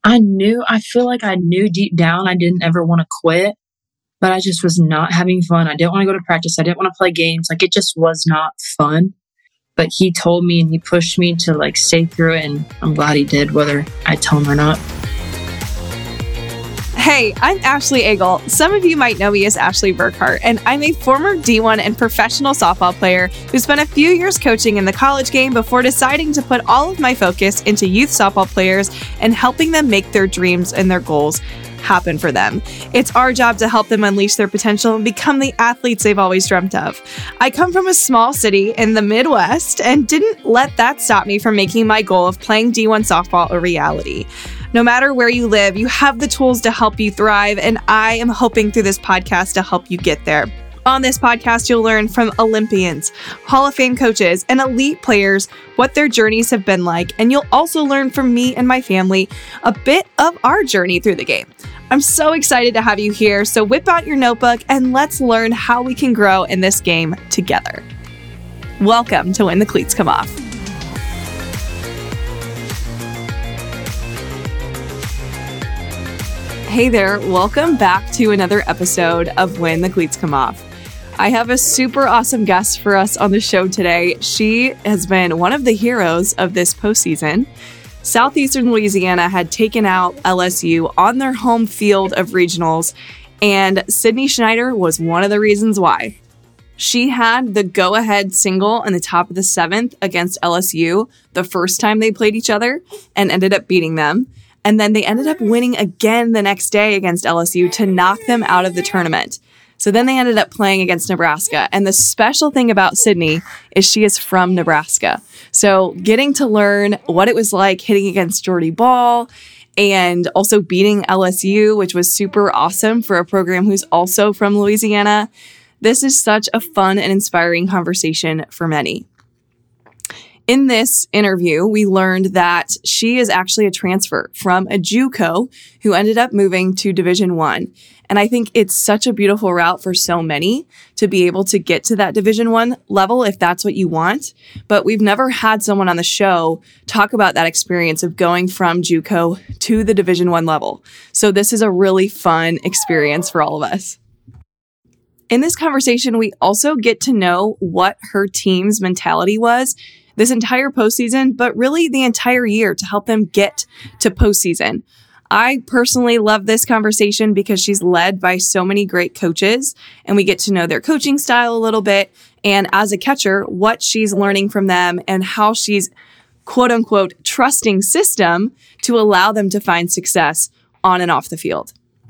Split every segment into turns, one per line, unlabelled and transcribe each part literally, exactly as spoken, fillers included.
I knew, I feel like I knew deep down I didn't ever want to quit, but I just was not having fun. I didn't want to go to practice. I didn't want to play games. Like, it just was not fun. But he told me and he pushed me to like stay through it. And I'm glad he did, whether I tell him or not.
Hey, I'm Ashley Eagle. Some of you might know me as Ashley Burkhart, and I'm a former D one and professional softball player who spent a few years coaching in the college game before deciding to put all of my focus into youth softball players and helping them make their dreams and their goals happen for them. It's our job to help them unleash their potential and become the athletes they've always dreamt of. I come from a small city in the Midwest and didn't let that stop me from making my goal of playing D one softball a reality. No matter where you live, you have the tools to help you thrive, and I am hoping through this podcast to help you get there. On this podcast, you'll learn from Olympians, Hall of Fame coaches, and elite players what their journeys have been like, and you'll also learn from me and my family a bit of our journey through the game. I'm so excited to have you here, so whip out your notebook and let's learn how we can grow in this game together. Welcome to When the Cleats Come Off. Hey there, welcome back to another episode of When the Cleats Come Off. I have a super awesome guest for us on the show today. She has been one of the heroes of this postseason. Southeastern Louisiana had taken out L S U on their home field of regionals, and Sydney Schneider was one of the reasons why. She had the go-ahead single in the top of the seventh against L S U the first time they played each other and ended up beating them. And then they ended up winning again the next day against L S U to knock them out of the tournament. So then they ended up playing against Nebraska. And the special thing about Sydney is she is from Nebraska. So getting to learn what it was like hitting against Jordy Ball and also beating L S U, which was super awesome for a program who's also from Louisiana. This is such a fun and inspiring conversation for many. In this interview, we learned that she is actually a transfer from a JUCO who ended up moving to Division One. And I think it's such a beautiful route for so many to be able to get to that Division One level if that's what you want. But we've never had someone on the show talk about that experience of going from JUCO to the Division One level. So this is a really fun experience for all of us. In this conversation, we also get to know what her team's mentality was this entire postseason, but really the entire year to help them get to postseason. I personally love this conversation because she's led by so many great coaches, and we get to know their coaching style a little bit, and as a catcher, what she's learning from them and how she's quote unquote trusting system to allow them to find success on and off the field.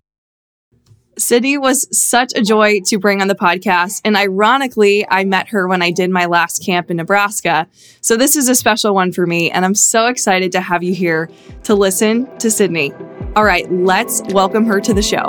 Sydney was such a joy to bring on the podcast, and ironically, I met her when I did my last camp in Nebraska. So this is a special one for me, and I'm so excited to have you here to listen to Sydney. All right, let's welcome her to the show.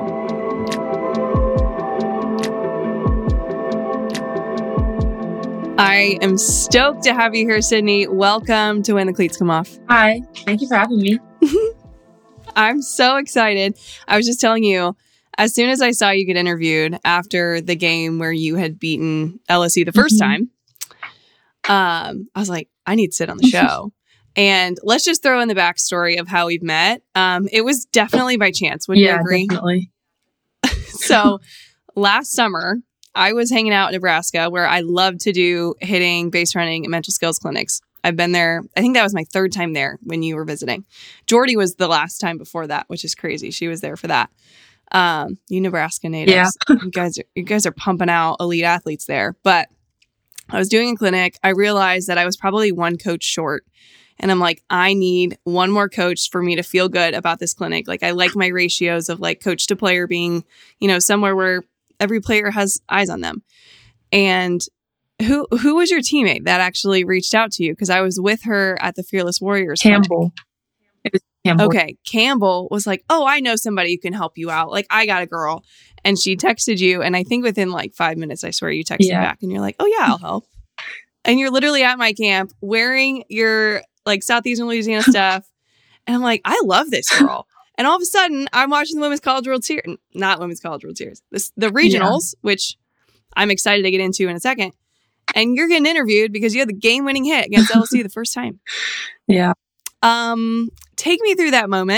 I am stoked to have you here, Sydney. Welcome to When the Cleats Come Off.
Hi, thank you for having me.
I'm so excited. I was just telling you, as soon as I saw you get interviewed after the game where you had beaten L S U the first
Mm-hmm.
time, um, I was like, I need to sit on the show. And let's just throw in the backstory of how we've met. Um, it was definitely by chance. Would
yeah,
you agree?
Definitely.
So last summer, I was hanging out in Nebraska where I love to do hitting, base running, and mental skills clinics. I've been there. I think that was my third time there when you were visiting. Jordy was the last time before that, which is crazy. She was there for that. Um, you Nebraska natives,
Yeah.
you guys are, you guys are pumping out elite athletes there. But I was doing a clinic. I realized that I was probably one coach short. And I'm like, I need one more coach for me to feel good about this clinic. Like, I like my ratios of like coach to player being, you know, somewhere where every player has eyes on them. And who, who was your teammate that actually reached out to you? Cause I was with her at the Fearless Warriors
Campbell. It was Campbell.
Okay. Campbell was like, oh, I know somebody who can help you out. Like, I got a girl. And she texted you. And I think within like five minutes, I swear you texted
Yeah.
back and you're like, oh yeah, I'll help. And you're literally at my camp wearing your like Southeastern Louisiana stuff. And I'm like, I love this girl. And all of a sudden I'm watching the Women's College World Series, not Women's College World Series, this, the regionals, yeah. which I'm excited to get into in a second. And you're getting interviewed because you had the game winning hit against L S U the first time.
Yeah.
Um, take me through that moment.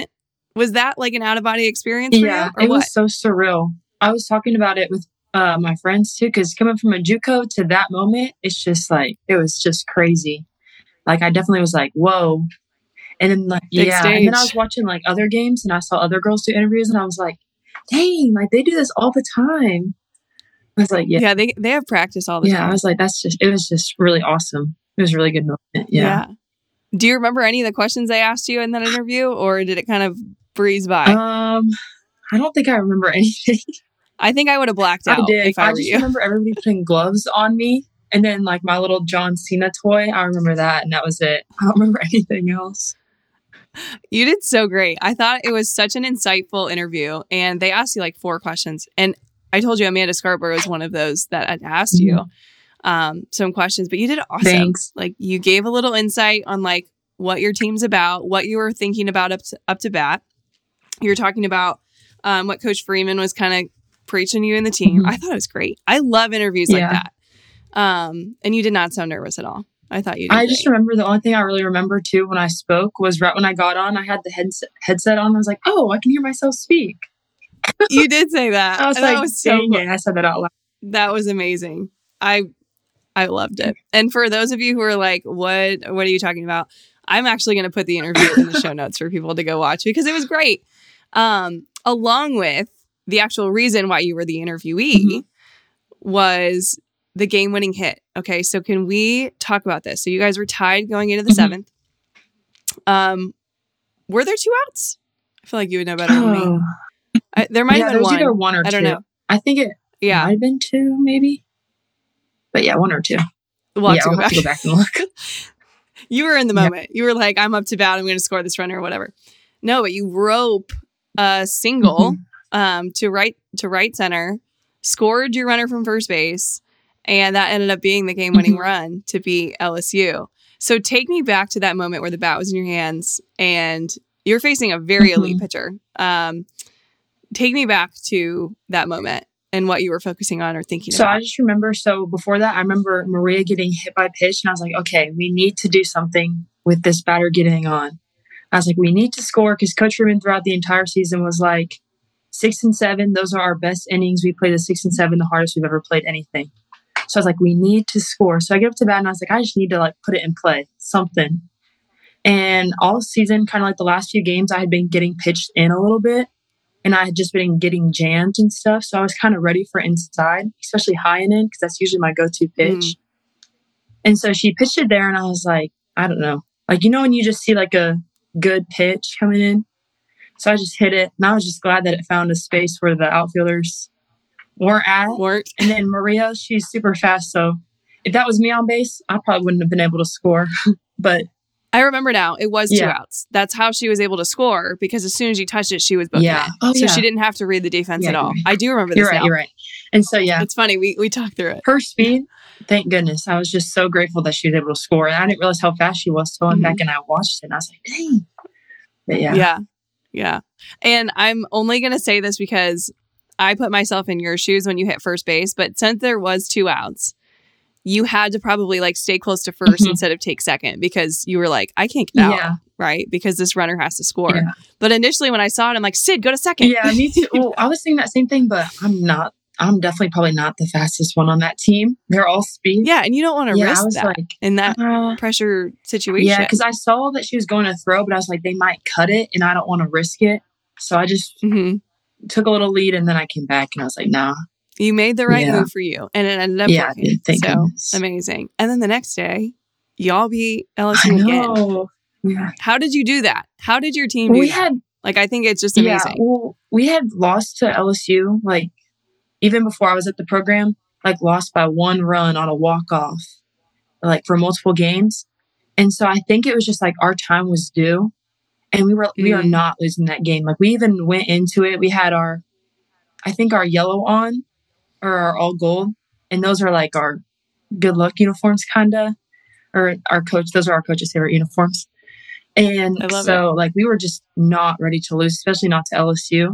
Was that like an out of body experience for
Yeah,
you? Or
it
what?
was so surreal. I was talking about it with uh, my friends too, because coming from a JUCO to that moment, it's just like, it was just crazy. Like, I definitely was like, whoa. And then, like,
Big
yeah.
stage.
And then I was watching like other games and I saw other girls do interviews and I was like, dang, like they do this all the time. I was like, yeah.
Yeah, they they have practice all the
Yeah,
time.
I was like, that's just, it was just really awesome. It was a really good moment. Yeah.
Yeah. Do you remember any of the questions they asked you in that interview, or did it kind of breeze by?
Um, I don't think I remember anything.
I think I would have blacked out
I did.
if I,
I
were
just
you.
remember everybody putting gloves on me. And then like my little John Cena toy, I remember that. And that was it. I don't remember anything else.
You did so great. I thought it was such an insightful interview. And they asked you like four questions. And I told you Amanda Scarborough was one of those that had asked
Mm-hmm.
you um, some questions, but you did awesome.
Thanks.
Like you gave a little insight on like what your team's about, what you were thinking about up to, up to bat. You were talking about um, what Coach Freeman was kind of preaching to you in the team.
Mm-hmm.
I thought it was great. I love interviews
Yeah.
like that. Um, and you did not sound nervous at all. I thought you did
I
great.
just remember the only thing I really remember too when I spoke was right when I got on, I had the headset, headset on. I was like, oh, I can hear myself speak.
You did say that.
I was
And
like,
that was so
dang
cool.
it. I said that out loud.
That was amazing. I I loved it. And for those of you who are like, what what are you talking about? I'm actually going to put the interview in the show notes for people to go watch because it was great. Um, along with the actual reason why you were the interviewee
Mm-hmm.
was the game-winning hit. Okay, so can we talk about this? So you guys were tied going into the
Mhm.
seventh. Um, were there two outs? I feel like you would know better than me.
Oh.
I, there might
Yeah,
have
there
been
was
one.
either one or
I
two.
don't know.
I think it
Yeah,
might have been two, maybe. But yeah, one or two.
we'll have
yeah,
to
I'll
go
have
back.
to go back and look.
You were in the
Yeah.
moment. You were like, I'm up to bat. I'm going to score this runner or whatever. No, but you rope a single
Mhm.
um, to right to right center, scored your runner from first base, and that ended up being the game-winning
Mhm.
run to beat L S U. So take me back to that moment where the bat was in your hands and you're facing a very elite
Mhm.
pitcher. Um, take me back to that moment and what you were focusing on or thinking
So
about.
I just remember, so before that, I remember Maria getting hit by a pitch, and I was like, okay, we need to do something with this batter getting on. I was like, we need to score because Coach Freeman throughout the entire season was like, six and seven, those are our best innings. We played the six and seven, the hardest we've ever played anything. So I was like, we need to score. So I get up to bat, and I was like, I just need to like put it in play, something. And all season, kind of like the last few games, I had been getting pitched in a little bit. And I had just been getting jammed and stuff. So I was kind of ready for inside, especially high and in, because that's usually my go-to pitch.
Mm.
And so she pitched it there, and I was like, I don't know. Like, you know, when you just see like a good pitch coming in? So I just hit it. And I was just glad that it found a space where the outfielders weren't at.
Weren't.
And then Maria, she's super fast. So if that was me on base, I probably wouldn't have been able to score. But
I remember now. It was two
Yeah.
outs. That's how she was able to score because as soon as you touched it, she was booking
Yeah.
it.
Oh,
so
yeah.
she didn't have to read the defense
Yeah,
at all.
you're right.
I do remember this
you're right,
now.
you're right. And so, yeah,
It's funny. We we talked through it.
her speed, thank goodness. I was just so grateful that she was able to score. And I didn't realize how fast she was. So I went
Mhm.
back and I watched it, and I was like, dang. But yeah.
Yeah. Yeah. And I'm only going to say this because I put myself in your shoes when you hit first base. But since there was two outs, you had to probably like stay close to 1st
Mhm.
instead of take second because you were like, I can't get out.
Yeah.
Right. Because this runner has to score.
Yeah.
But initially when I saw it, I'm like, Sid, go to second.
Yeah, me too. Well, I was thinking that same thing, but I'm not. I'm definitely probably not the fastest one on that team. They're all speed.
Yeah. And you don't want to
Yeah, I
risk
was
that
like,
in that
uh,
pressure situation.
yeah, because I saw that she was going to throw, but I was like, they might cut it, and I don't want to risk it. So I just
hmm
took a little lead, and then I came back, and I was like, nah.
You made the right
Yeah.
move for you, and it ended up
Yeah, I
working.
did. Thank
so
goodness.
amazing. And then the next day, y'all beat L S
I
U again.
know. Yeah.
How did you do that? How did your team do
We
that?
had
Like, I think it's just
Yeah,
amazing.
well, we had lost to L S U, like, even before I was at the program, like, lost by one run on a walk-off, like, for multiple games. And so I think it was just, like, our time was due, and we were, we are
Mm.
not losing that game. Like, we even went into it, we had our, I think our yellow on, or our all gold, and those are, like, our good luck uniforms, kind of, or our coach, those are our coach's favorite uniforms. And
I love
so, like, we were just not ready to lose, especially not to L S U.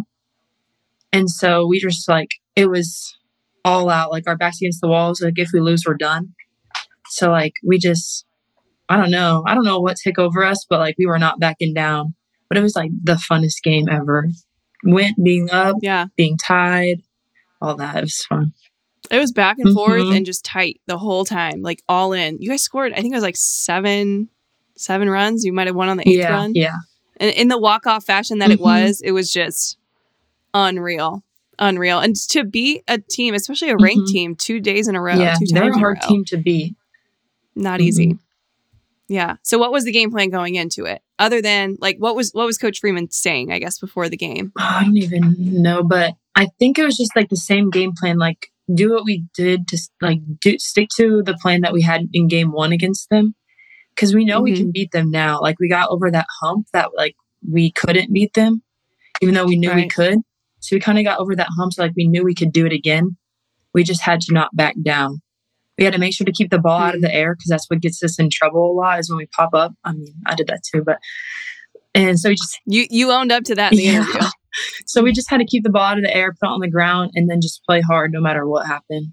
And so we just, like, it was all out, like, our backs against the walls. Like, if we lose, we're done. So, like, we just, I don't know. I don't know what took over us, but, like, we were not backing down. But it was like the funnest game ever. Went being up,
Yeah.
being tied, all that. It was fun.
It was back and forth
Mhm.
and just tight the whole time, like all in. You guys scored, I think it was like seven, seven runs. You might have won on the eighth
Yeah,
run.
yeah.
And in the walk-off fashion that it
Mhm.
was, it was just unreal. Unreal. And to beat a team, especially a ranked
Mhm.
team, two days in a row,
Yeah,
two
they're
times
a
in a
hard
row.
team to beat.
Not
Mhm.
easy. Yeah. So what was the game plan going into it? Other than like what was what was Coach Freeman saying, I guess, before the game?
Oh, I don't even know, but I think it was just like the same game plan. Like do what we did to like do stick to the plan that we had in game one against them, because we know we
Mhm.
can beat them now. Like we got over that hump that like we couldn't beat them, even though we knew we
Right.
could. So we kind of got over that hump. So like we knew we could do it again. We just had to not back down. We had to make sure to keep the ball out of the air, because that's what gets us in trouble a lot, is when we pop up. I mean, I did that too, but and so we just
You you owned up to that in the
Yeah.
interview.
so we just had to keep the ball out of the air, put it on the ground, and then just play hard no matter what happened.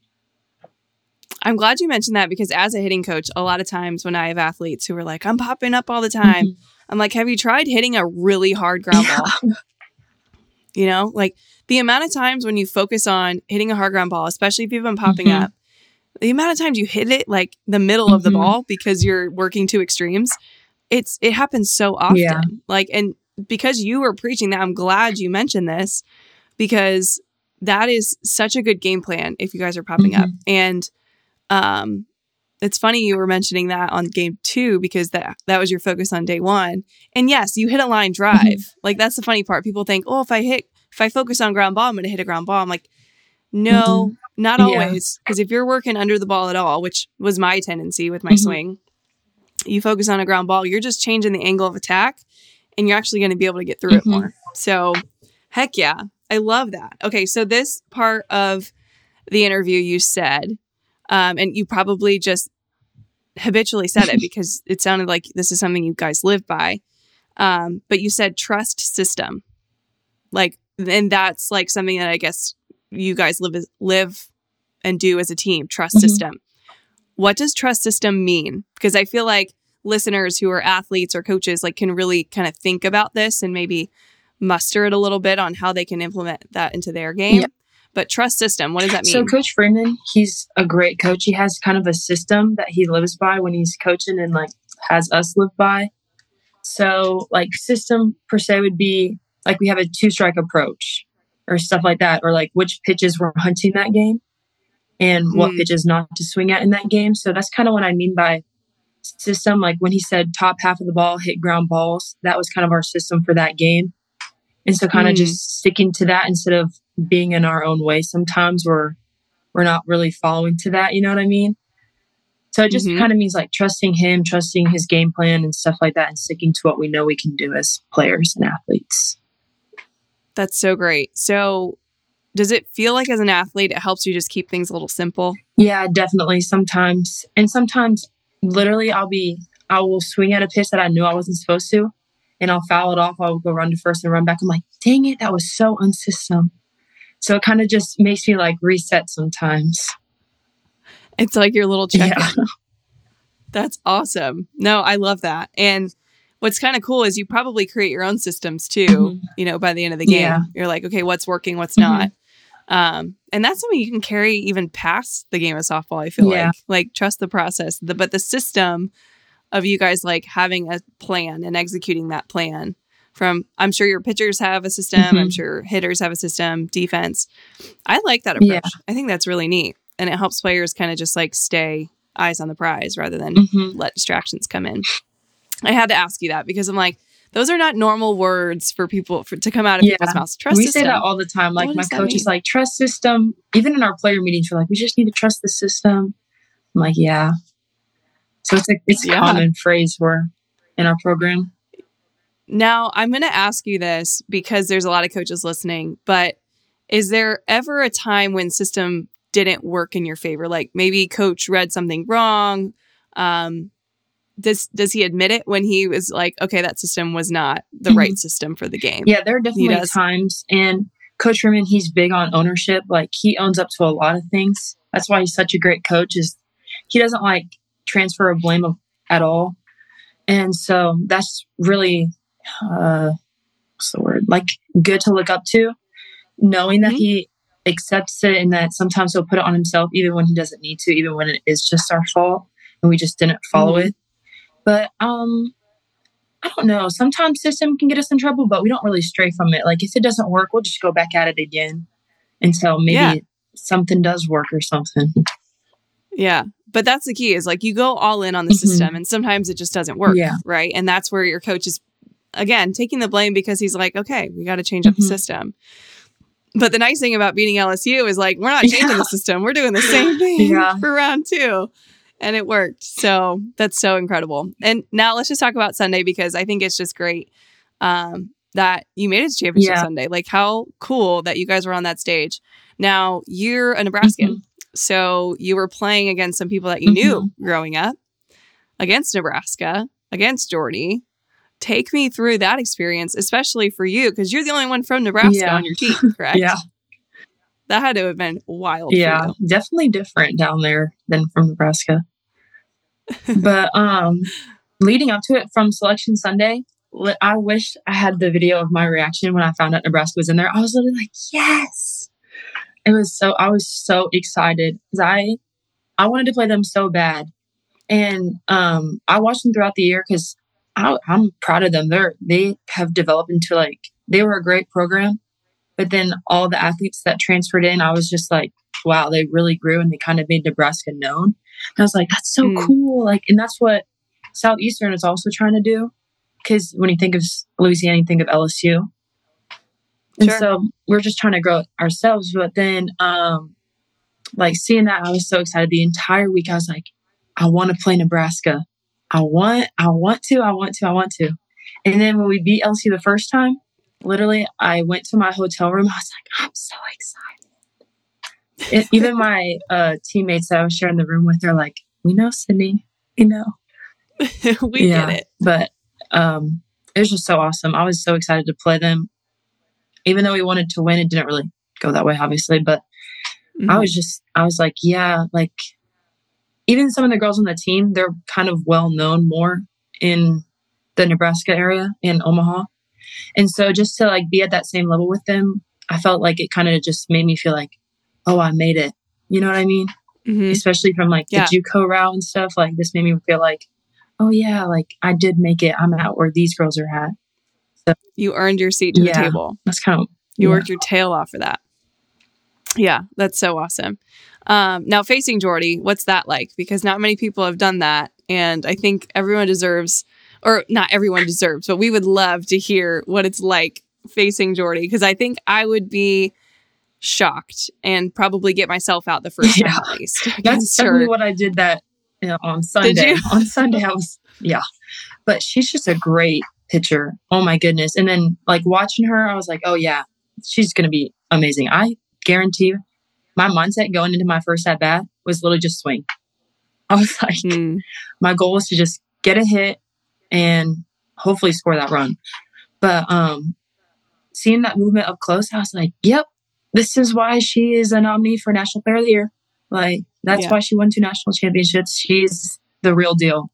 I'm glad you mentioned that, because as a hitting coach, a lot of times when I have athletes who are like, I'm popping up all the time,
Mhm.
I'm like, have you tried hitting a really hard ground
Yeah.
ball? You know, like the amount of times when you focus on hitting a hard ground ball, especially if you've been popping
Mhm.
up, the amount of times you hit it like the middle of the
Mhm.
ball because you're working two extremes, it's it happens so often.
Yeah.
Like, and because you were preaching that, I'm glad you mentioned this, because that is such a good game plan if you guys are popping up.
Mhm.
And um it's funny you were mentioning that on game two, because that that was your focus on day one. And yes, you hit a line drive.
Mhm.
Like that's the funny part. People think, oh, if I hit, if I focus on ground ball, I'm going to hit a ground ball. I'm like, no, not
Yeah.
always. Because if you're working under the ball at all, which was my tendency with my
Mhm.
swing, you focus on a ground ball, you're just changing the angle of attack, and you're actually going to be able to get through it
Mhm.
more. So, heck yeah, I love that. Okay, so this part of the interview you said, um, and you probably just habitually said it because it sounded like this is something you guys live by. Um, but you said trust system, like, and that's like something that I guess you guys live as, live and do as a team. Trust
Mhm.
system. What does trust system mean? Because I feel like listeners who are athletes or coaches like can really kind of think about this and maybe muster it a little bit on how they can implement that into their game.
Yeah.
But trust system, what does that mean?
So Coach Freeman, he's a great coach. He has kind of a system that he lives by when he's coaching and like has us live by. So like system per se would be like we have a two strike approach or stuff like that, or like which pitches we're hunting that game and what
Mm.
pitches not to swing at in that game. So that's kind of what I mean by system. Like when he said top half of the ball hit ground balls, that was kind of our system for that game. And so kind of
Mm.
just sticking to that instead of being in our own way. Sometimes we're we're not really following to that, you know what I mean? So it just
Mhm.
kind of means like trusting him, trusting his game plan and stuff like that, and sticking to what we know we can do as players and athletes.
That's so great. So does it feel like as an athlete, it helps you just keep things a little simple?
Yeah, definitely. Sometimes. And sometimes literally I'll be, I will swing at a pitch that I knew I wasn't supposed to, and I'll foul it off. I'll go run to first and run back. I'm like, dang it, that was so unsystem. So it kind of just makes me like reset sometimes.
It's like your little check-in.
Yeah.
That's awesome. No, I love that. And what's kind of cool is you probably create your own systems too,
Mhm.
you know, by the end of the game.
Yeah.
You're like, okay, what's working, what's
Mhm.
not. Um, and that's something you can carry even past the game of softball, I feel
Yeah.
like. Like, trust the process. The, but the system of you guys like having a plan and executing that plan from, I'm sure your pitchers have a system. I'm
Mhm.
sure hitters have a system, defense. I like that approach.
Yeah.
I think that's really neat. And it helps players kind of just like stay eyes on the prize rather than
Mhm.
let distractions come in. I had to ask you that because I'm like, those are not normal words for people for, to come out of
Yeah.
people's mouths. Trust
we
system.
say that all the time. Like
What
my
does that
coach is
mean?
like, trust system. Even in our player meetings, we're like, we just need to trust the system. I'm like, yeah. So it's like it's a
Yeah.
common phrase for in our program.
Now, I'm going to ask you this because there's a lot of coaches listening, but is there ever a time when system didn't work in your favor? Like maybe coach read something wrong. Um, does, does he admit it when he was like, okay, that system was not the
Mhm.
right system for the game?
Yeah, there are definitely
does.
times. And Coach Freeman, he's big on ownership. Like he owns up to a lot of things. That's why he's such a great coach. Is he doesn't like transfer of blame of, at all. And so that's really uh, what's the word? Like good to look up to, knowing that mm-hmm. he accepts it and that sometimes he'll put it on himself even when he doesn't need to, even when it is just our fault and we just didn't follow mm-hmm. it. But um, I don't know. Sometimes system can get us in trouble, but we don't really stray from it. Like if it doesn't work, we'll just go back at it again until maybe yeah. something does work or something.
Yeah. But that's the key is like you go all in on the mm-hmm. system and sometimes it just doesn't work.
Yeah.
Right. And that's where your coach is, again, taking the blame because he's like, okay, we got to change up mm-hmm. the system. But the nice thing about beating L S U is like, we're not changing yeah. the system. We're doing the same thing yeah. for round two. And it worked. So that's so incredible. And now let's just talk about Sunday because I think it's just great um, that you made it to championship yeah. Sunday. Like how cool that you guys were on that stage. Now you're a Nebraskan. Mm-hmm. So you were playing against some people that you mm-hmm. knew growing up, against Nebraska, against Jordy. Take me through that experience, especially for you, because you're the only one from Nebraska yeah. on your team, correct?
yeah.
That had to have been wild.
Yeah, for you. Definitely different down there than from Nebraska. But um, leading up to it from Selection Sunday, I wish I had the video of my reaction when I found out Nebraska was in there. I was literally like, yes. It was so, I was so excited because I, I wanted to play them so bad. And um, I watched them throughout the year because I, I'm proud of them. They're, they have developed into like, they were a great program, but then all the athletes that transferred in, I was just like, wow, they really grew and they kind of made Nebraska known. And I was like, that's so mm. cool. Like, and that's what Southeastern is also trying to do. Cause when you think of Louisiana, you think of L S U. And sure. so we're just trying to grow it ourselves. But then, um, like seeing that, I was so excited the entire week. I was like, I want to play Nebraska. I want, I want to, I want to, I want to. And then when we beat L S U the first time, literally, I went to my hotel room. I was like, I'm so excited. It, even my uh, teammates that I was sharing the room with, they're like, we know, Sydney, you know.
we yeah, get it.
But um, it was just so awesome. I was so excited to play them. Even though we wanted to win, it didn't really go that way, obviously. But mm-hmm. I was just, I was like, yeah, like, even some of the girls on the team, they're kind of well known more in the Nebraska area in Omaha. And so just to like be at that same level with them, I felt like it kind of just made me feel like, oh, I made it. You know what I mean? Mm-hmm. Especially from like yeah. the JUCO route and stuff. Like this made me feel like, oh yeah, like I did make it. I'm at where these girls are at. So
you earned your seat to
yeah,
the table.
That's kind of
you
yeah.
worked your tail off for that. Yeah, that's so awesome. Um, now facing Jordy, what's that like? Because not many people have done that. And I think everyone deserves, or not everyone deserves, but we would love to hear what it's like facing Jordy. Because I think I would be shocked and probably get myself out the first
yeah.
time at least.
That's definitely what I did that you know, on Sunday.
Did you?
On Sunday, I was, yeah. But she's just a great pitcher. Oh my goodness. And then like watching her, I was like, oh yeah, she's going to be amazing. I guarantee my mindset going into my first at bat was literally just swing. I was like, mm. my goal was to just get a hit and hopefully score that run. But um, seeing that movement up close, I was like, yep, this is why she is a nominee for National Player of the Year. Like, that's yeah. why she won two national championships. She's the real deal.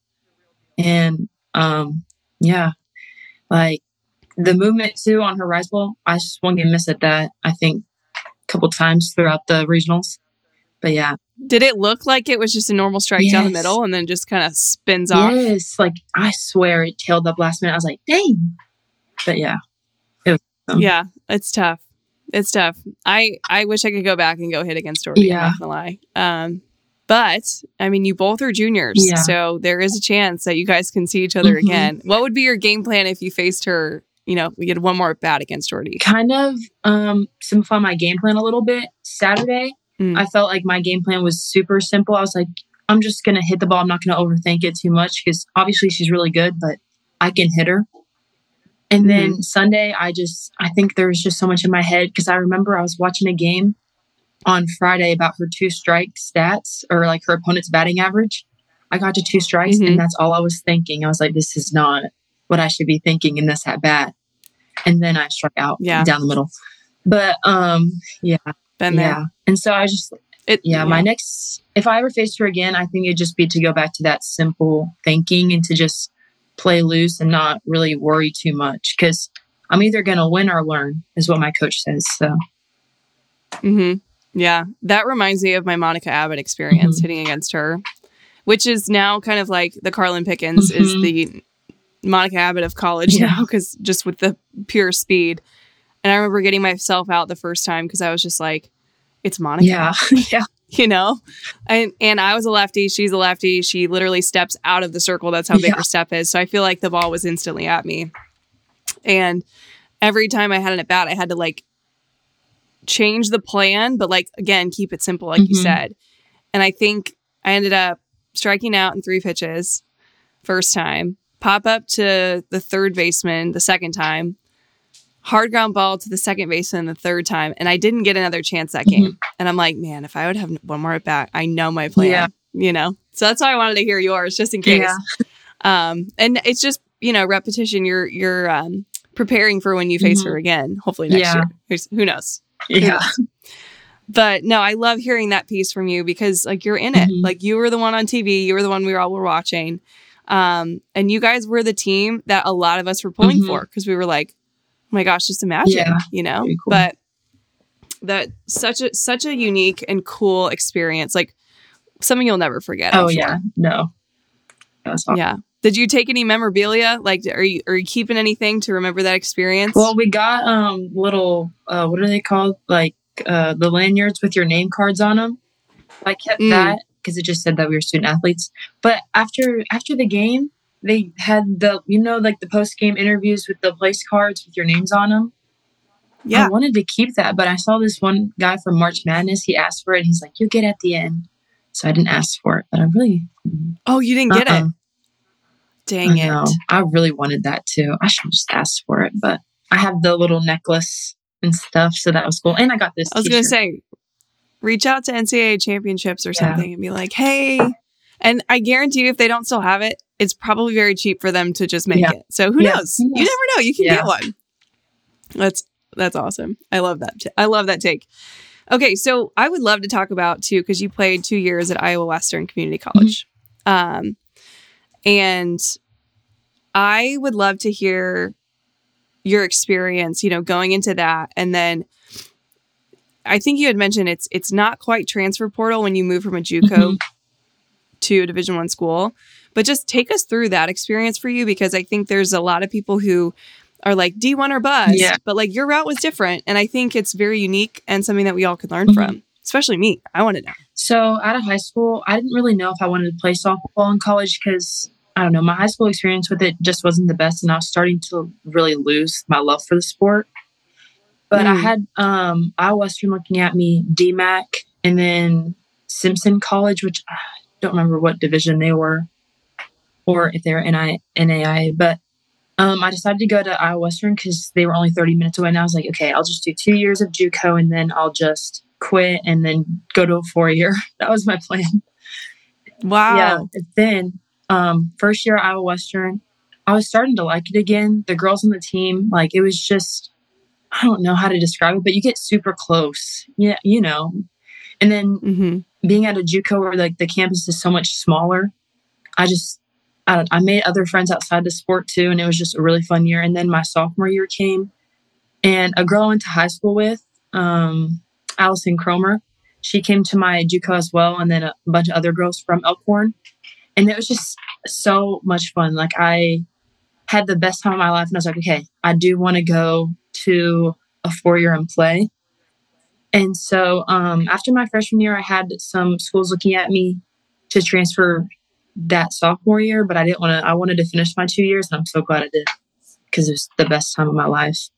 And um, yeah, like the movement too on her rise ball, I swung and missed at that, I think, a couple times throughout the regionals. But yeah.
Did it look like it was just a normal strike yes. down the middle and then just kind of spins off?
Yes. Like, I swear it tailed up last minute. I was like, dang. But yeah. It was awesome.
Yeah, it's tough. It's tough. I, I wish I could go back and go hit against Jordy. Yeah. I'm not gonna lie. Um, but, I mean, you both are juniors. Yeah. So there is a chance that you guys can see each other mm-hmm. again. What would be your game plan if you faced her, you know, we get one more bat against Jordy?
Kind of um, simplify my game plan a little bit. Saturday, mm. I felt like my game plan was super simple. I was like, I'm just going to hit the ball. I'm not going to overthink it too much because obviously she's really good, but I can hit her. And mm-hmm. then Sunday, I just, I think there was just so much in my head because I remember I was watching a game on Friday about her two strike stats or like her opponent's batting average. I got to two strikes mm-hmm. and that's all I was thinking. I was like, this is not what I should be thinking in this at bat. And then I struck out yeah. down the middle. But um, yeah.
Been there.
Yeah. And so I just, it, yeah, yeah, my next, if I ever faced her again, I think it'd just be to go back to that simple thinking and to just play loose and not really worry too much. Because I'm either going to win or learn, is what my coach says. So,
hmm yeah, that reminds me of my Monica Abbott experience
mm-hmm.
hitting against her, which is now kind of like the Carlin Pickens
mm-hmm.
is the Monica Abbott of college
yeah.
now, because just with the pure speed. And I remember getting myself out the first time because I was just like, it's Monica.
Yeah, yeah.
You know, and and I was a lefty. She's a lefty. She literally steps out of the circle. That's how big
yeah.
her step is. So I feel like the ball was instantly at me. And every time I had an at bat, I had to like change the plan, but like, again, keep it simple, like mm-hmm. you said. And I think I ended up striking out in three pitches first time, pop up to the third baseman the second time, hard ground ball to the second baseman the third time. And I didn't get another chance that game. Mm-hmm. And I'm like, man, if I would have one more at bat, I know my plan, yeah. you know? So that's why I wanted to hear yours, just in case. Yeah. Um, and it's just, you know, repetition. You're, you're um, preparing for when you face mm-hmm. her again, hopefully next yeah. year. Who knows?
Yeah.
But no, I love hearing that piece from you because like you're in it. Mm-hmm. Like you were the one on T V. You were the one we were all were watching. Um, and you guys were the team that a lot of us were pulling mm-hmm. for because we were like, oh my gosh, just imagine, yeah. you know, cool. But that such a, such a unique and cool experience. Like something you'll never forget.
Oh yeah. Sure. No.
Awesome. Yeah. Did you take any memorabilia? Like, are you, are you keeping anything to remember that experience?
Well, we got, um, little, uh, what are they called? Like, uh, the lanyards with your name cards on them. I kept mm. that because it just said that we were student athletes. But after, after the game, they had the, you know, like the post-game interviews with the place cards with your names on them. Yeah. I wanted to keep that, but I saw this one guy from March Madness. He asked for it. And he's like, you'll get it at the end. So I didn't ask for it, but I really.
Oh, you didn't get uh-uh. it? Dang
I know.
it.
I really wanted that too. I should have just asked for it, but I have the little necklace and stuff. So that was cool. And I got this
I was going to say, reach out to N C double A championships or something yeah. and be like, hey. And I guarantee you, if they don't still have it, it's probably very cheap for them to just make yeah. it. So who yeah. knows? Yes. You never know. You can yeah. get one. That's that's awesome. I love that. T- I love that take. Okay, so I would love to talk about too, because you played two years at Iowa Western Community College, mm-hmm. um, and I would love to hear your experience. You know, going into that, and then I think you had mentioned it's it's not quite transfer portal when you move from a JUCO. Mm-hmm. to a Division One school, but just take us through that experience for you, because I think there's a lot of people who are like D one or bust, yeah. but like your route was different. And I think it's very unique and something that we all could learn mm-hmm. from, especially me. I want to know.
So out of high school, I didn't really know if I wanted to play softball in college because I don't know, my high school experience with it just wasn't the best. And I was starting to really lose my love for the sport. But mm. I had um, Iowa Western looking at me, D MAC, and then Simpson College, which I don't remember what division they were or if they were N I N A I A. But um, I decided to go to Iowa Western because they were only thirty minutes away. And I was like, okay, I'll just do two years of JUCO and then I'll just quit and then go to a four-year. That was my plan.
Wow.
Yeah. Then um, first year at Iowa Western, I was starting to like it again. The girls on the team, like it was just, I don't know how to describe it, but you get super close. Yeah, you know. And then mm-hmm. being at a JUCO where like the campus is so much smaller, I just, I, don't, I made other friends outside the sport too. And it was just a really fun year. And then my sophomore year came and a girl I went to high school with, um, Allison Cromer, she came to my JUCO as well. And then a bunch of other girls from Elkhorn. And it was just so much fun. Like I had the best time of my life. And I was like, okay, I do want to go to a four-year and play. And so um, after my freshman year, I had some schools looking at me to transfer that sophomore year, but I didn't want to, I wanted to finish my two years and I'm so glad I did because it was the best time of my life.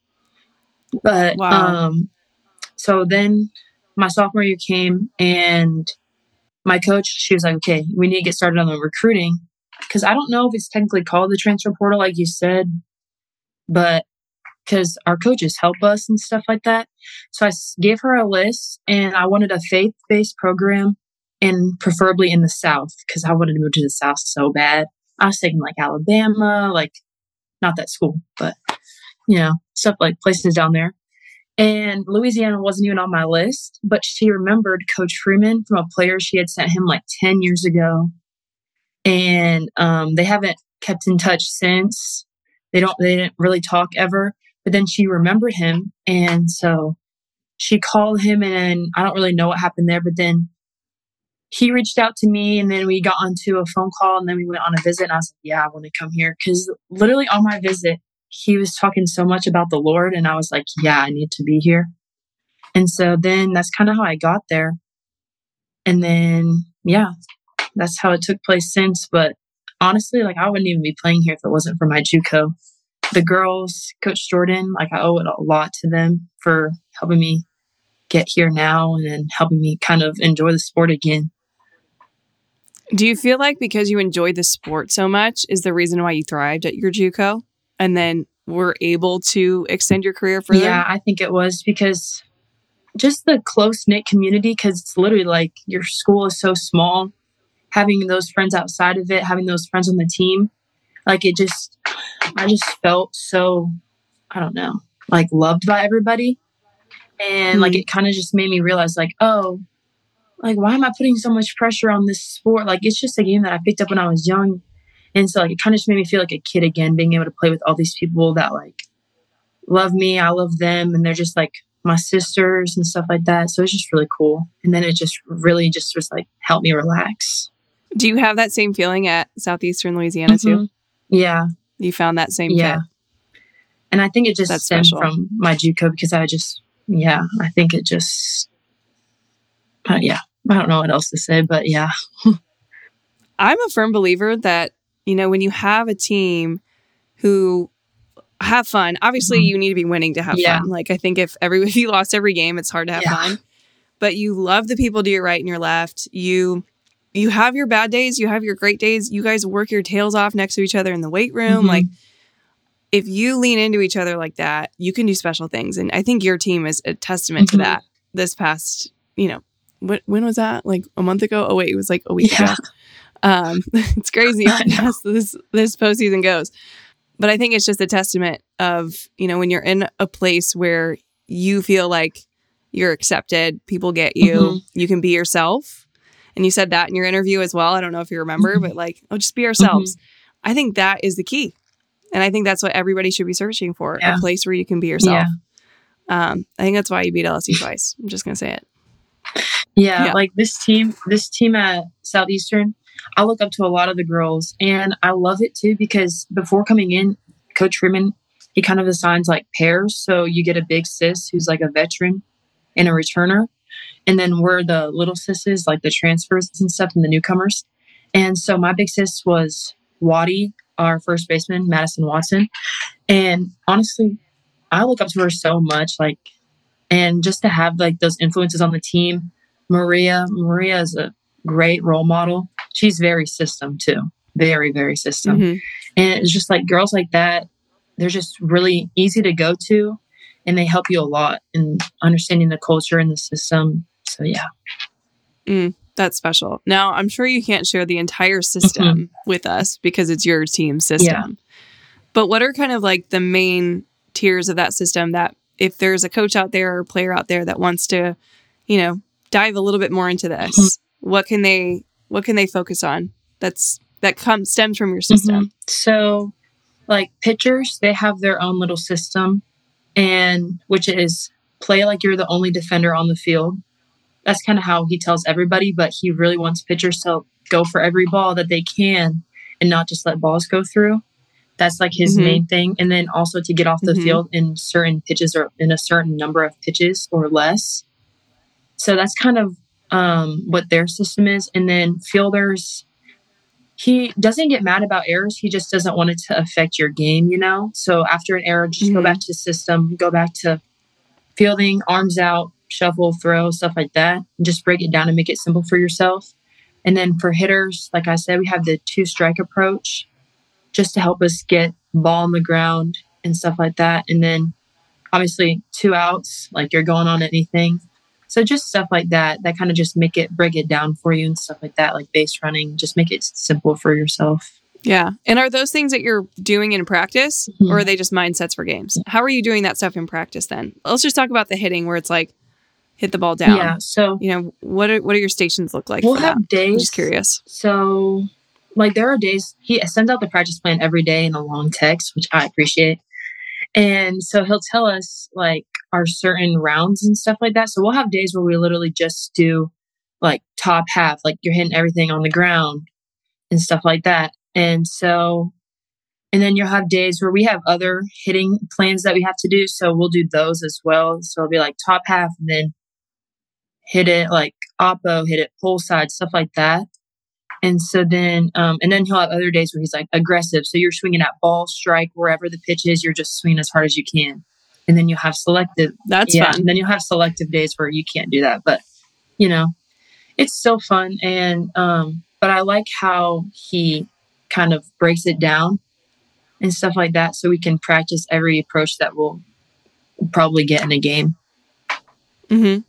But wow. um, so then my sophomore year came and my coach, she was like, okay, we need to get started on the recruiting because I don't know if it's technically called the transfer portal, like you said, but because our coaches help us and stuff like that. So I gave her a list and I wanted a faith-based program and preferably in the South because I wanted to move to the South so bad. I was thinking like Alabama, like not that school, but you know, stuff like places down there. And Louisiana wasn't even on my list, but she remembered Coach Freeman from a player she had sent him like ten years ago. And um, they haven't kept in touch since. They don't, they didn't really talk ever. but then she remembered him. And so she called him, and then I don't really know what happened there, but then he reached out to me, and then we got onto a phone call, and then we went on a visit, and I was like, yeah, I want to come here. Because literally on my visit, he was talking so much about the Lord, and I was like, yeah, I need to be here. And so then that's kind of how I got there. And then, yeah, that's how it took place since. But honestly, like, I wouldn't even be playing here if it wasn't for my JUCO. The girls, Coach Jordan, like, I owe it a lot to them for helping me get here now and then helping me kind of enjoy the sport again.
Do you feel like because you enjoyed the sport so much is the reason why you thrived at your JUCO and then were able to extend your career further?
Yeah, I think it was because just the close-knit community, because it's literally like your school is so small. Having those friends outside of it, having those friends on the team, like it just, I just felt so, I don't know, like loved by everybody. And mm-hmm. like it kind of just made me realize like, oh, like, why am I putting so much pressure on this sport? Like, it's just a game that I picked up when I was young. And so, like, it kind of just made me feel like a kid again, being able to play with all these people that, like, love me. I love them. And they're just, like, my sisters and stuff like that. So it's just really cool. And then it just really just was, like, helped me relax.
Do you have that same feeling at Southeastern Louisiana, mm-hmm. too?
Yeah.
You found that same
yeah.
fit?
And I think it just That's stemmed special. From my JUCO because I just, yeah, I think it just, uh, yeah. I don't know what else to say, but yeah.
I'm a firm believer that, you know, when you have a team who have fun, obviously mm-hmm. you need to be winning to have yeah. fun. Like, I think if every if you lost every game, it's hard to have yeah. fun. But you love the people to your right and your left. You you have your bad days. You have your great days. You guys work your tails off next to each other in the weight room. Mm-hmm. Like, if you lean into each other like that, you can do special things. And I think your team is a testament mm-hmm. to that this past, you know, What, when was that? Like a month ago? Oh, wait, it was like a week yeah. ago. Um, it's crazy how fast this, this postseason goes. But I think it's just a testament of, you know, when you're in a place where you feel like you're accepted, people get you, mm-hmm. you can be yourself. And you said that in your interview as well. I don't know if you remember, mm-hmm. but like, oh, just be ourselves. Mm-hmm. I think that is the key. And I think that's what everybody should be searching for, yeah. a place where you can be yourself. Yeah. Um, I think that's why you beat L S U twice. I'm just going to say it.
Yeah, yeah, like this team, this team at Southeastern, I look up to a lot of the girls, and I love it too because before coming in, Coach Freeman, he kind of assigns like pairs. So you get a big sis who's like a veteran and a returner, and then we're the little sisses, like the transfers and stuff, and the newcomers. And so my big sis was Waddy, our first baseman, Madison Watson, and honestly, I look up to her so much, like. And just to have like those influences on the team, Maria, Maria is a great role model. She's very system too, very, very system. Mm-hmm. And it's just like girls like that, they're just really easy to go to and they help you a lot in understanding the culture and the system. So yeah.
Mm, that's special. Now, I'm sure you can't share the entire system mm-hmm. with us because it's your team system. Yeah. But what are kind of like the main tiers of that system that if there's a coach out there or a player out there that wants to, you know, dive a little bit more into this, mm-hmm. what can they what can they focus on? That's that comes stems from your system.
Mm-hmm. So, like pitchers, they have their own little system, and which is play like you're the only defender on the field. That's kind of how he tells everybody, but he really wants pitchers to go for every ball that they can and not just let balls go through. That's like his mm-hmm. main thing. And then also to get off the mm-hmm. field in certain pitches or in a certain number of pitches or less. So that's kind of um, what their system is. And then fielders, he doesn't get mad about errors. He just doesn't want it to affect your game, you know? So after an error, just mm-hmm. go back to system, go back to fielding, arms out, shuffle, throw, stuff like that. And just break it down and make it simple for yourself. And then for hitters, like I said, we have the two strike approach, just to help us get ball on the ground and stuff like that. And then obviously two outs, like you're going on anything. So just stuff like that, that kind of just make it, break it down for you and stuff like that, like base running, just make it simple for yourself.
Yeah. And are those things that you're doing in practice mm-hmm. or are they just mindsets for games? How are you doing that stuff in practice then? Let's just talk about the hitting where it's like, hit the ball down.
Yeah. So,
you know, what are, what do your stations look like?
We'll
for
have
that?
days.
I'm just curious.
So, like, there are days he sends out the practice plan every day in a long text, which I appreciate. And so he'll tell us like our certain rounds and stuff like that. So we'll have days where we literally just do like top half, like you're hitting everything on the ground and stuff like that. And so, and then you'll have days where we have other hitting plans that we have to do. So we'll do those as well. So it'll be like top half and then hit it like oppo, hit it pull side, stuff like that. And so then, um, and then he'll have other days where he's like aggressive. So you're swinging at ball, strike, wherever the pitch is, you're just swinging as hard as you can. And then you'll have selective.
That's
yeah,
fun.
And then you'll have selective days where you can't do that. But, you know, it's still fun. And, um, but I like how he kind of breaks it down and stuff like that. So we can practice every approach that we'll probably get in a game.
Mm-hmm.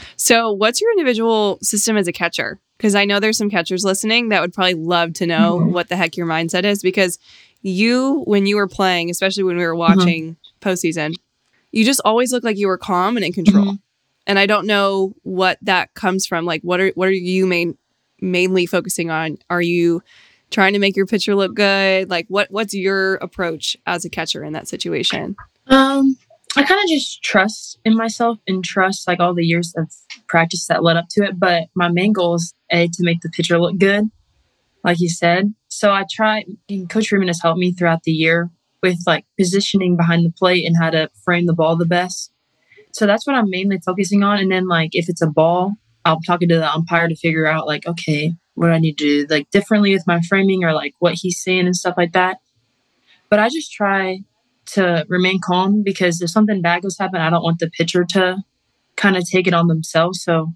So what's your individual system as a catcher? Because I know there's some catchers listening that would probably love to know mm-hmm. what the heck your mindset is. Because you, when you were playing, especially when we were watching mm-hmm. postseason, you just always look like you were calm and in control. Mm-hmm. And I don't know what that comes from. Like, what are what are you main, mainly focusing on? Are you trying to make your pitcher look good? Like, what what's your approach as a catcher in that situation?
Um. I kind of just trust in myself and trust like all the years of practice that led up to it. But my main goal is A, to make the pitcher look good, like you said. So I try, and Coach Freeman has helped me throughout the year with like positioning behind the plate and how to frame the ball the best. So that's what I'm mainly focusing on. And then like if it's a ball, I'll talk to the umpire to figure out like, okay, what do I need to do like differently with my framing or like what he's saying and stuff like that. But I just try to remain calm because if something bad goes happen, I don't want the pitcher to kind of take it on themselves. So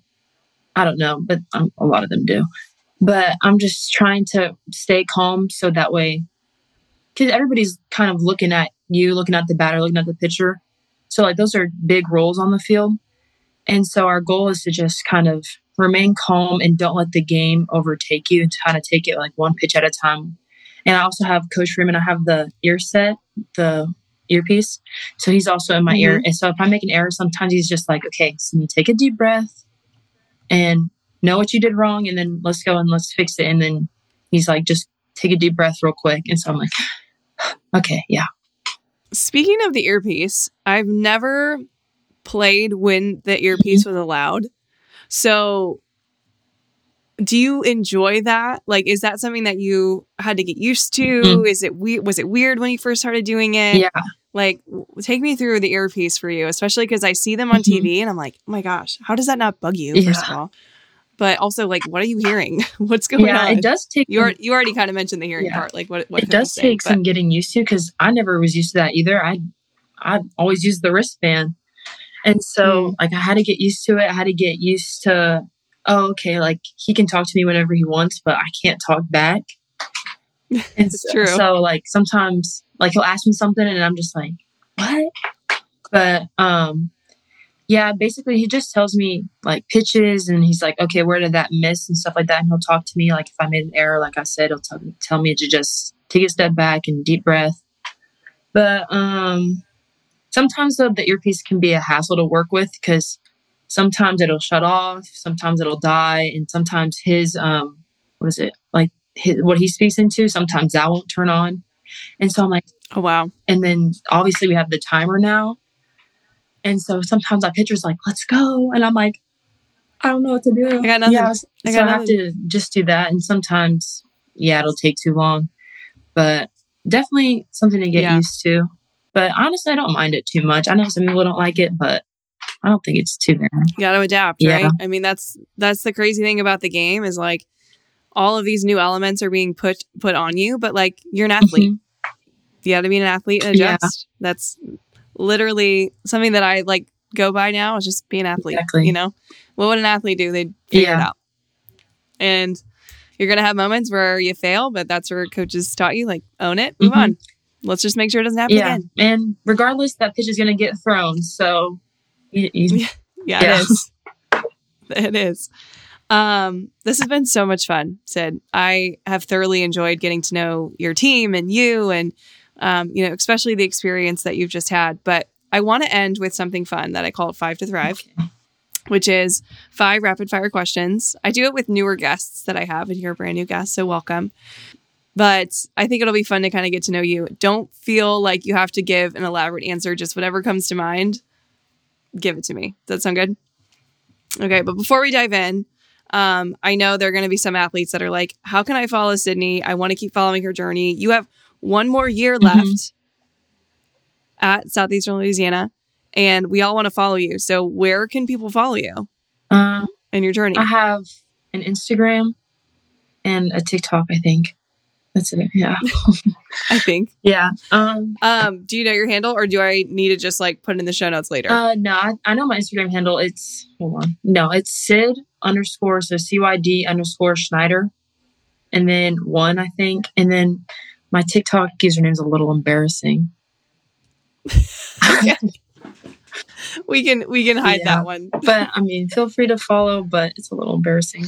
I don't know, but um, a lot of them do. But I'm just trying to stay calm so that way, because everybody's kind of looking at you, looking at the batter, looking at the pitcher. So like those are big roles on the field. And so our goal is to just kind of remain calm and don't let the game overtake you and kind of take it like one pitch at a time. And I also have Coach Freeman. I have the ear set, the earpiece. So he's also in my mm-hmm. ear. And so if I make an error, sometimes he's just like, okay, so you take a deep breath and know what you did wrong. And then let's go and let's fix it. And then he's like, just take a deep breath real quick. And so I'm like, okay, yeah.
Speaking of the earpiece, I've never played when the earpiece mm-hmm. was allowed. So do you enjoy that? Like, is that something that you had to get used to? Mm-hmm. Is it weird? Was it weird when you first started doing it?
Yeah.
Like, take me through the earpiece for you, especially because I see them on mm-hmm. T V and I'm like, oh my gosh, how does that not bug you?
Yeah.
First of all, but also like, what are you hearing? What's going
yeah,
on?
Yeah, it does take.
You already, you already kind of mentioned the hearing
yeah.
part. Like, what? what
it does
saying,
take but. some getting used to because I never was used to that either. I I always used the wristband, and so mm. like I had to get used to it. I had to get used to. Oh, okay, like he can talk to me whenever he wants, but I can't talk back. And
it's
so,
true.
So like sometimes like he'll ask me something and I'm just like, what? But um yeah, basically he just tells me like pitches and he's like, okay, where did that miss and stuff like that. And he'll talk to me like if I made an error, like I said, he'll tell me, tell me to just take a step back and deep breath. But um sometimes though the earpiece can be a hassle to work with because sometimes it'll shut off, sometimes it'll die, and sometimes his um what is it like his, what he speaks into, sometimes that won't turn on. And so I'm like,
oh wow. And
then obviously we have the timer now. And so sometimes our pitcher's like, let's go. And I'm like, I don't know what to do.
I got nothing.
Yeah,
I got
so
nothing.
I have to just do that. And sometimes, yeah, it'll take too long. But definitely something to get yeah. used to. But honestly, I don't mind it too much. I know some people don't like it, but I don't think it's too bad.
You got to adapt,
yeah.
right? I mean, that's that's the crazy thing about the game is like all of these new elements are being put put on you, but like you're an athlete. Mm-hmm. You got to be an athlete and adjust. Yeah. That's literally something that I like go by now is just be an athlete.
Exactly.
You know, what would an athlete do? They'd figure
yeah.
it out. And you're going to have moments where you fail, but that's where coaches taught you, like, own it, move mm-hmm. on. Let's just make sure it doesn't happen
yeah.
again.
And regardless, that pitch is going to get thrown. So, you, you,
yeah, yeah, it is. It is. Um, this has been so much fun, Sid. I have thoroughly enjoyed getting to know your team and you and, um, you know, especially the experience that you've just had. But I want to end with something fun that I call Five to Thrive, okay. which is five rapid fire questions. I do it with newer guests that I have, and you're a brand new guest, so welcome. But I think it'll be fun to kind of get to know you. Don't feel like you have to give an elaborate answer. Just whatever comes to mind, give it to me. Does that sound good? Okay, but before we dive in, um, I know there are going to be some athletes that are like, how can I follow Sydney? I want to keep following her journey. You have one more year left mm-hmm. at Southeastern Louisiana, and we all want to follow you. So where can people follow you
um,
in your journey?
I have an Instagram and a TikTok, I think. That's it. Yeah.
I think.
Yeah. Um,
um, do you know your handle, or do I need to just like put it in the show notes later?
Uh, no, I, I know my Instagram handle. It's, hold on. No, it's Sid underscore, so C Y D underscore Schneider. And then one, I think. And then my TikTok username's a little embarrassing.
we can, we can hide
yeah.
that one.
But I mean, feel free to follow, but it's a little embarrassing.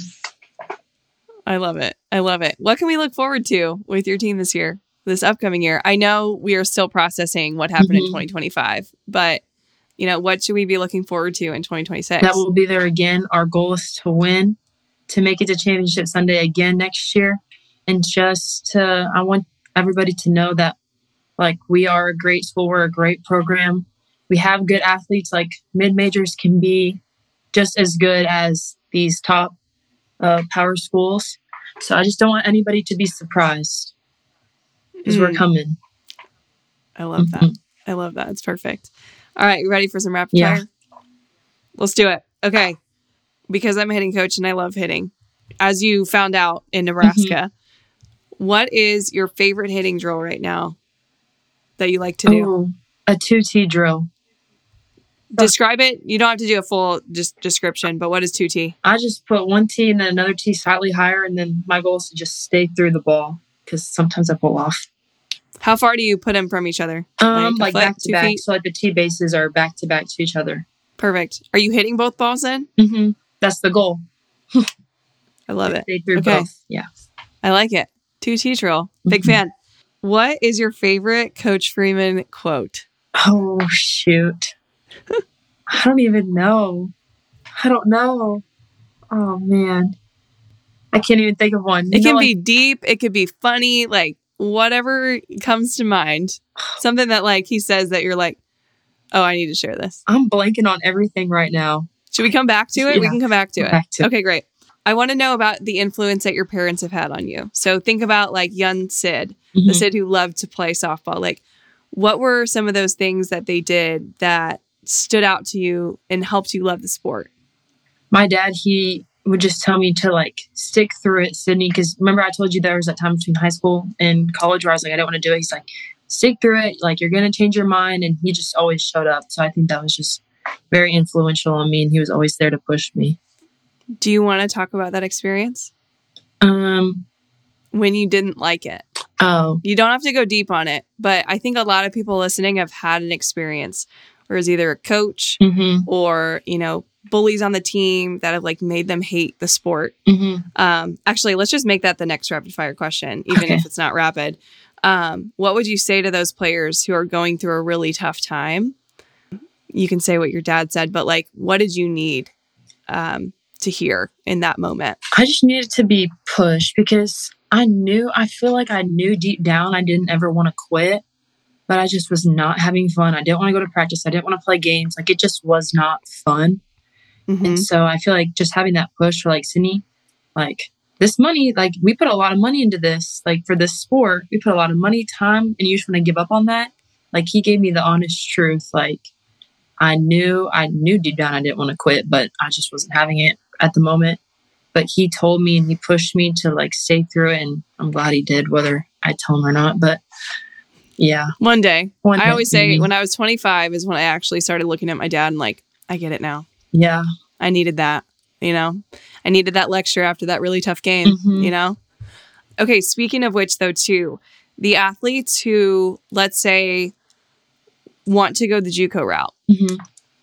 I love it. I love it. What can we look forward to with your team this year, this upcoming year? I know we are still processing what happened mm-hmm. in twenty twenty-five, but you know, what should we be looking forward to in twenty twenty-six?
That will be there again. Our goal is to win, to make it to Championship Sunday again next year. And just to, I want everybody to know that like we are a great school. We're a great program. We have good athletes. Like mid-majors can be just as good as these top Uh, power schools. So I just don't want anybody to be surprised because mm. we're coming.
I love mm-hmm. that. I love that. It's perfect. All right. You ready for some rapid
yeah.
fire? Let's do it. Okay. Because I'm a hitting coach and I love hitting. As you found out in Nebraska, mm-hmm. what is your favorite hitting drill right now that you like to do?
Oh, a two T drill.
Describe it. You don't have to do a full just description, but what is two T?
I just put one T and then another T slightly higher, and then my goal is to just stay through the ball because sometimes I pull off.
How far do you put them from each other?
Um, like, like foot, back to back. Feet? So like the T bases are back to back to each other.
Perfect. Are you hitting both balls then?
Mm-hmm. That's the goal.
I love it.
Stay through
okay.
both. Yeah.
I like it. two T drill. Big mm-hmm. fan. What is your favorite Coach Freeman quote?
Oh, shoot. I don't even know. I don't know. Oh, man. I can't even think of one. You
it
know,
can
like,
be deep. It could be funny. Like, whatever comes to mind. Something that, like, he says that you're like, oh, I need to share this.
I'm blanking on everything right now.
Should we come back to it?
Yeah.
We can come back to
come
it.
Back to
okay, great. I want to know about the influence that your parents have had on you. So think about, like, young Sid, mm-hmm. the Sid who loved to play softball. Like, what were some of those things that they did that stood out to you and helped you love the sport?
My dad, he would just tell me to like stick through it, Sydney, because remember I told you there was that time between high school and college where I was like, I don't want to do it. He's like, stick through it. Like, you're going to change your mind. And he just always showed up. So I think that was just very influential on me. And he was always there to push me.
Do you want to talk about that experience?
Um,
when you didn't like it?
Oh,
you don't have to go deep on it, but I think a lot of people listening have had an experience where it's either a coach
mm-hmm.
or, you know, bullies on the team that have like made them hate the sport.
Mm-hmm.
Um, actually, let's just make that the next rapid fire question, even
okay.
if it's not rapid. Um, what would you say to those players who are going through a really tough time? You can say what your dad said, but like, what did you need um, to hear in that moment?
I just needed to be pushed because I knew, I feel like I knew deep down I didn't ever want to quit. But I just was not having fun. I didn't want to go to practice. I didn't want to play games. Like, it just was not fun. Mm-hmm. And so I feel like just having that push for, like, Sydney, like, this money, like, we put a lot of money into this. Like, for this sport, we put a lot of money, time, and you just want to give up on that. Like, he gave me the honest truth. Like, I knew, I knew deep down I didn't want to quit, but I just wasn't having it at the moment. But he told me and he pushed me to, like, stay through it. And I'm glad he did, whether I tell him or not. But yeah.
One day.
One day.
I always say when I was twenty-five is when I actually started looking at my dad and like, I get it now.
Yeah.
I needed that, you know? I needed that lecture after that really tough game,
mm-hmm.
you know? Okay, speaking of which though, too, the athletes who, let's say, want to go the JUCO route,
mm-hmm.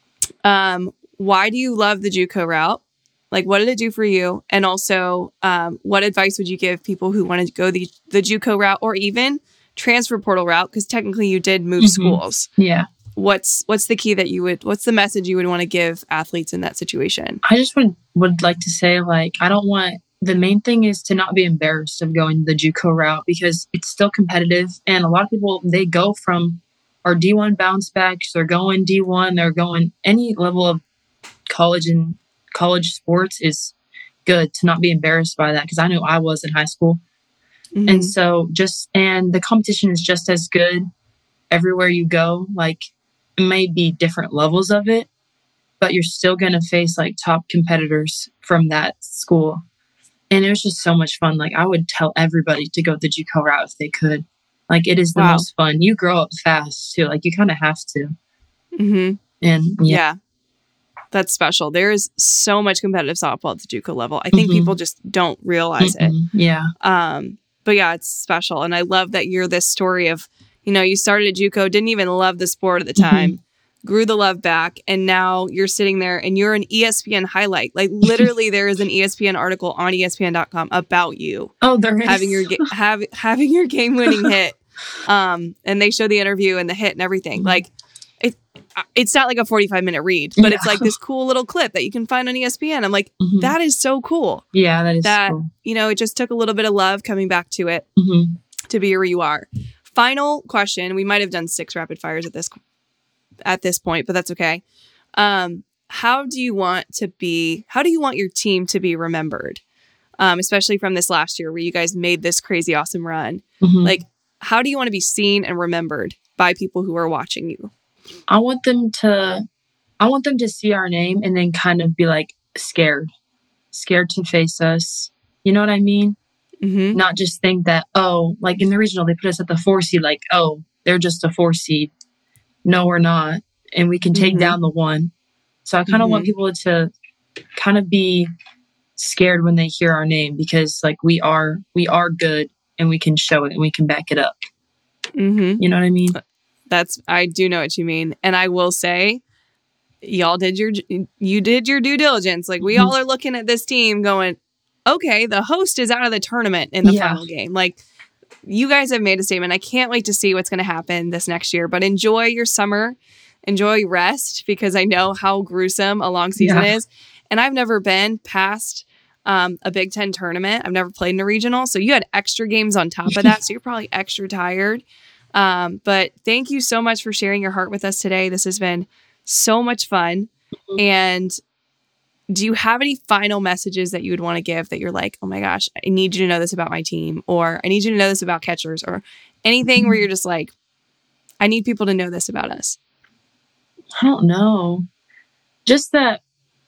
um, why do you love the JUCO route? Like, what did it do for you? And also, um, what advice would you give people who want to go the, the JUCO route or even transfer portal route, because technically you did move
mm-hmm.
schools.
Yeah.
What's what's the key that you would, what's the message you would want to give athletes in that situation?
I just would, would like to say, like, I don't want the main thing is to not be embarrassed of going the JUCO route because it's still competitive. And a lot of people, they go from our D one bounce backs, they're going D one, they're going any level of college and college sports is good to not be embarrassed by that because I know I was in high school. Mm-hmm. And so just, and the competition is just as good everywhere you go. Like it may be different levels of it, but you're still going to face like top competitors from that school. And it was just so much fun. Like I would tell everybody to go the JUCO route if they could. Like it is the wow. most fun. You grow up fast too. Like you kind of have to.
Mm-hmm.
And yeah.
yeah, that's special. There is so much competitive softball at the JUCO level. I think mm-hmm. people just don't realize mm-hmm. it.
Yeah.
Um, but yeah, it's special. And I love that you're this story of, you know, you started at JUCO, didn't even love the sport at the time. Mm-hmm. Grew the love back, and now you're sitting there and you're an E S P N highlight. Like literally, there is an E S P N article on E S P N dot com about you.
Oh, there is
having your ga- have, having your game winning hit, um, and they show the interview and the hit and everything. Mm-hmm. Like it, it's not like a forty-five minute read, but yeah. it's like this cool little clip that you can find on E S P N. I'm like, mm-hmm. that is so cool.
Yeah, that is
that.
Cool.
You know, it just took a little bit of love coming back to it
mm-hmm.
to be where you are. Final question. We might have done six rapid fires at this. at this point, but that's okay. Um, how do you want to be, how do you want your team to be remembered? Um, especially from this last year where you guys made this crazy awesome run.
Mm-hmm.
Like, how do you want to be seen and remembered by people who are watching you?
I want them to, I want them to see our name and then kind of be like scared, scared to face us. You know what I mean?
Mm-hmm.
Not just think that, oh, like in the regional, they put us at the four seed, like, oh, they're just a four seed. No, we're not. And we can take mm-hmm. down the one. So I kind of mm-hmm. want people to kind of be scared when they hear our name because like we are, we are good and we can show it and we can back it up.
Mm-hmm.
You know what I mean?
That's, I do know what you mean. And I will say, y'all did your, you did your due diligence. Like we mm-hmm. all are looking at this team going, okay, the host is out of the tournament in the yeah. final game. Like, you guys have made a statement. I can't wait to see what's going to happen this next year, but enjoy your summer, enjoy rest because I know how gruesome a long season yeah. is. And I've never been past um, a Big Ten tournament. I've never played in a regional. So you had extra games on top of that. So you're probably extra tired. Um, but thank you so much for sharing your heart with us today. This has been so much fun. Mm-hmm. And do you have any final messages that you would want to give that you're like, oh my gosh, I need you to know this about my team, or I need you to know this about catchers, or anything where you're just like, I need people to know this about us?
I don't know. Just that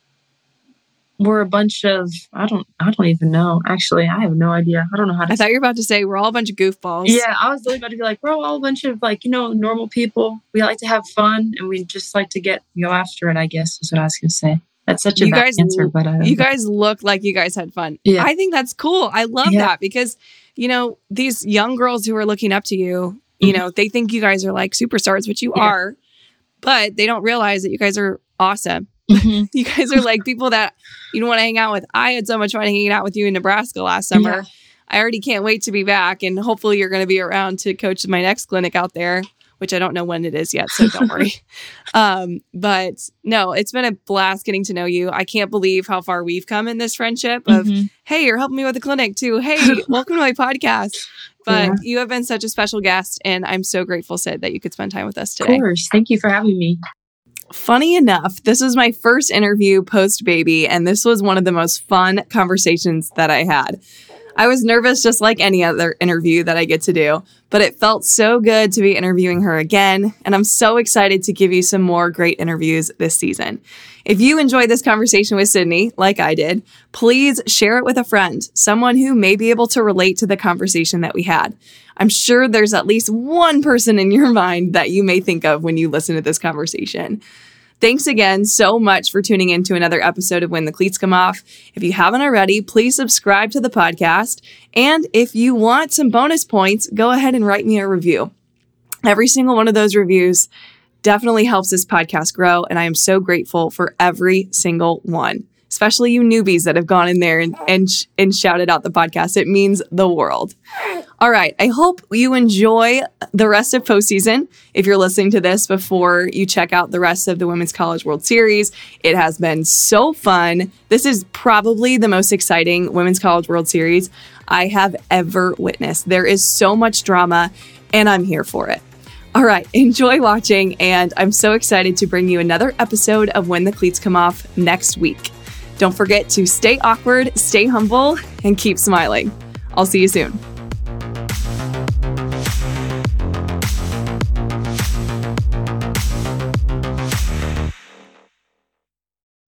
we're a bunch of, I don't, I don't even know. Actually, I have no idea. I don't know how to.
I thought you were about to say we're all a bunch of goofballs.
Yeah, I was really about to be like, we're all a bunch of like, you know, normal people. We like to have fun and we just like to get, go after it, I guess is what I was going to say. That's such a
you
bad
guys,
answer, but I
you guys look like you guys had fun.
Yeah.
I think that's cool. I love
yeah.
that because, you know, these young girls who are looking up to you, you mm-hmm. know, they think you guys are like superstars, which you yeah. are, but they don't realize that you guys are awesome.
Mm-hmm.
You guys are like people that you don't want to hang out with. I had so much fun hanging out with you in Nebraska last summer.
Yeah.
I already can't wait to be back. And hopefully you're going to be around to coach my next clinic out there, which I don't know when it is yet, so don't worry. Um, but no, it's been a blast getting to know you. I can't believe how far we've come in this friendship of, mm-hmm. hey, you're helping me with the clinic too. Hey, welcome to my podcast. But yeah. you have been such a special guest, and I'm so grateful, Sid, that you could spend time with us today.
Of course. Thank you for having me.
Funny enough, this was my first interview post-baby, and this was one of the most fun conversations that I had. I was nervous just like any other interview that I get to do, but it felt so good to be interviewing her again, and I'm so excited to give you some more great interviews this season. If you enjoyed this conversation with Sydney, like I did, please share it with a friend, someone who may be able to relate to the conversation that we had. I'm sure there's at least one person in your mind that you may think of when you listen to this conversation. Thanks again so much for tuning in to another episode of When the Cleats Come Off. If you haven't already, please subscribe to the podcast. And if you want some bonus points, go ahead and write me a review. Every single one of those reviews definitely helps this podcast grow, and I am so grateful for every single one. especially you newbies that have gone in there and, and, sh- and shouted out the podcast. It means the world. All right. I hope you enjoy the rest of postseason. If you're listening to this before you check out the rest of the Women's College World Series, it has been so fun. This is probably the most exciting Women's College World Series I have ever witnessed. There is so much drama, and I'm here for it. All right. Enjoy watching, and I'm so excited to bring you another episode of When the Cleats Come Off next week. Don't forget to stay awkward, stay humble, and keep smiling. I'll see you soon.